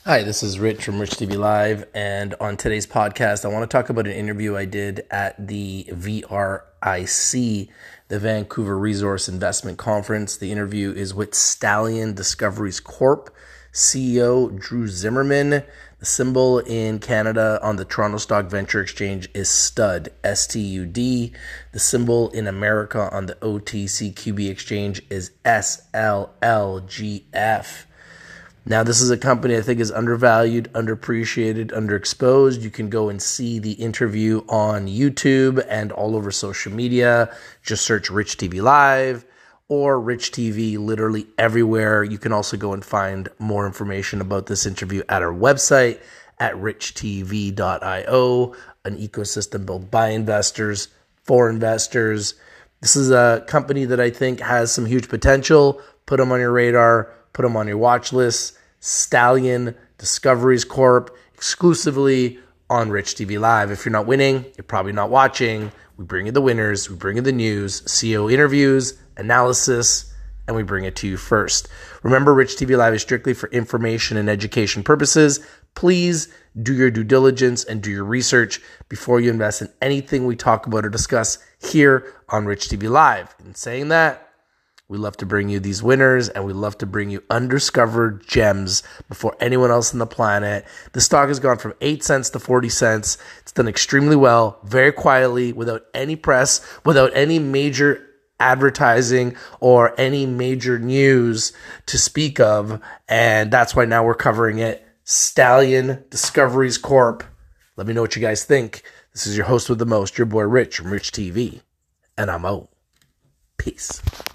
Hi, this is Rich from Rich TV Live, and on today's podcast, I want to talk about an interview I did at the VRIC, the Vancouver Resource Investment Conference. The interview is with Stallion Discoveries Corp. CEO Drew Zimmerman. The symbol in Canada on the Toronto Stock Venture Exchange is STUD, STUD. The symbol in America on the OTCQB Exchange is SLLGF. Now, this is a company I think is undervalued, underappreciated, underexposed. You can go and see the interview on YouTube and all over social media. Just search Rich TV Live or Rich TV literally everywhere. You can also go and find more information about this interview at our website at richtv.io, an ecosystem built by investors for investors. This is a company that I think has some huge potential. Put them on your radar. Put them on your watch list. Stallion Discoveries Corp. exclusively on Rich TV Live. If you're not winning, you're probably not watching. We bring you the winners. We bring you the news, CEO interviews, analysis, and we bring it to you first. Remember, Rich TV Live is strictly for information and education purposes. Please do your due diligence and do your research before you invest in anything we talk about or discuss here on Rich TV Live. In saying that, we love to bring you these winners, and we love to bring you undiscovered gems before anyone else on the planet. The stock has gone from 8 cents to 40 cents. It's done extremely well, very quietly, without any press, without any major advertising or any major news to speak of. And that's why now we're covering it. Stallion Discoveries Corp. Let me know what you guys think. This is your host with the most, your boy Rich from Rich TV. And I'm out. Peace.